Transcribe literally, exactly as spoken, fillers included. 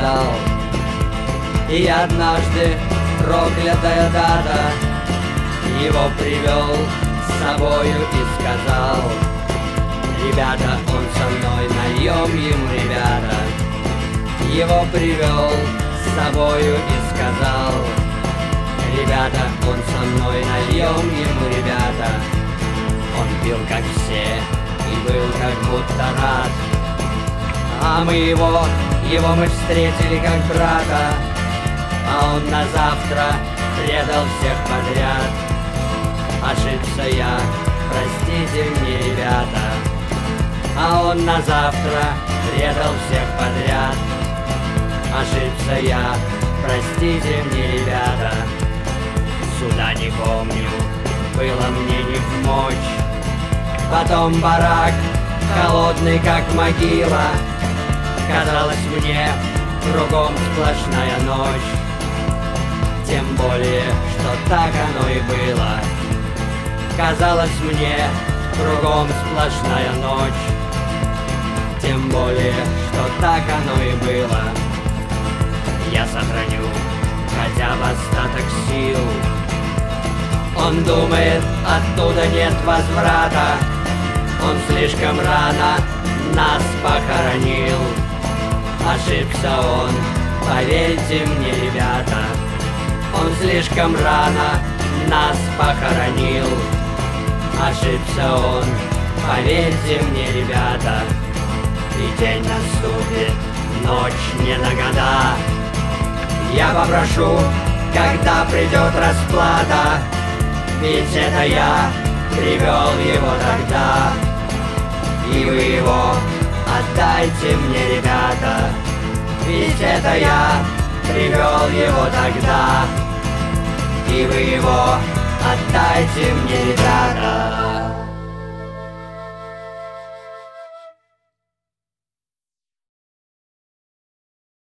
сказал. И однажды проклятая дата его привел с собою и сказал: ребята, он со мной, нальем ему, ребята. Его привел с собою и сказал: ребята, он со мной, нальем ему, ребята. Он пил как все и был как будто рад, а мы его, его мы встретили как брата. А он на завтра предал всех подряд. Ошибся я, простите мне, ребята. А он на завтра предал всех подряд. Ошибся я, простите мне, ребята. Суда не помню, было мне не вмочь. Потом барак, холодный как могила. Казалось мне, кругом сплошная ночь. Тем более, что так оно и было. Казалось мне, кругом сплошная ночь. Тем более, что так оно и было. Я сохраню хотя бы остаток сил. Он думает, оттуда нет возврата. Он слишком рано нас похоронил. Ошибся он, поверьте мне, ребята. Он слишком рано нас похоронил. Ошибся он, поверьте мне, ребята. И день наступит, ночь не на года. Я попрошу, когда придет расплата, ведь это я привел его тогда. И вы его отдайте мне, ребята, ведь это я привел его тогда. И вы его отдайте мне, ребята.